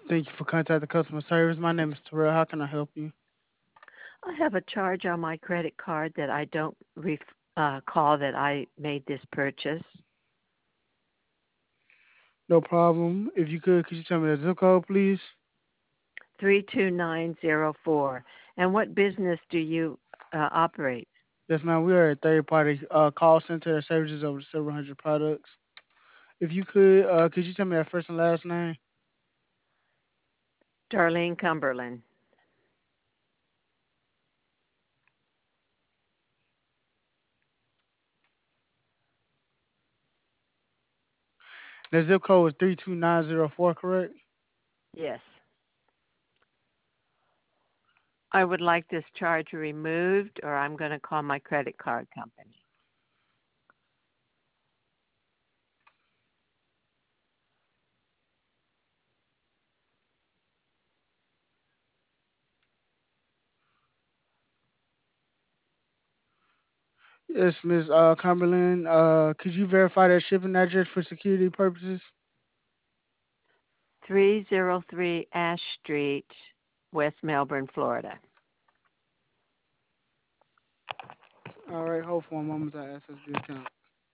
Thank you for contacting customer service. My name is Terrell. How can I help you? I have a charge on my credit card that I don't call that I made this purchase. No problem. If you could you tell me the zip code, please? 32904. And what business do you operate? Yes, ma'am. We are a third-party call center that services over several hundred products. If you could you tell me that first and last name? Darlene Cumberland. The zip code is 32904, correct? Yes. I would like this charge removed, or I'm going to call my credit card company. Yes, Miss Cumberland. Could you verify that shipping address for security purposes? 303 Ash Street, West Melbourne, Florida. All right, hold for a moment. I access the account.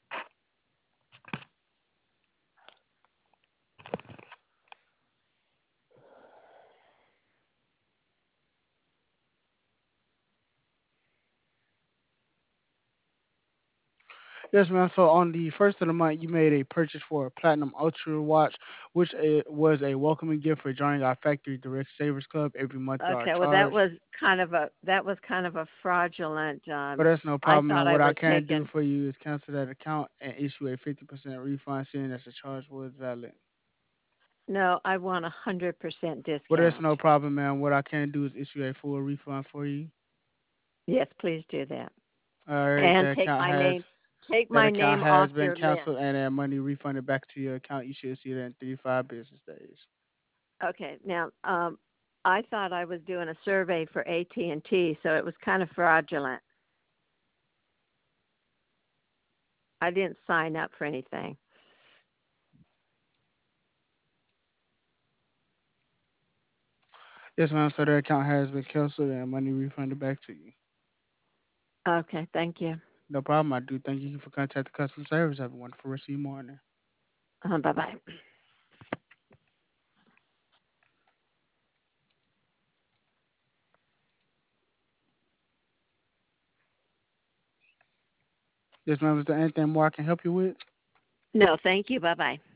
Yes, ma'am. So on the first of the month, you made a purchase for a Platinum Ultra watch, which was a welcoming gift for joining our Factory Direct Savers Club. Every month you are Okay, well charged. that was kind of a fraudulent. But that's no I problem. thought And I what I was can do taking. for you is cancel that account and issue a 50% refund, seeing that the charge was valid. No, I want 100% But that's discount. no problem, ma'am. What I can do is issue a full refund for you. Yes, please do that. All right, And take that my account name off has been your list. canceled and that money refunded back to your account. You should see that in 3 to 5 business days. Okay, now I thought I was doing a survey for AT&T, so it was kind of fraudulent. I didn't sign up for anything. Yes, ma'am. So that account has been canceled and money refunded back to you. Okay, thank you. No problem. I do thank you for contacting customer service. Have a wonderful rest of your morning. Bye-bye. Yes, ma'am. Is there anything more I can help you with? No, thank you. Bye-bye.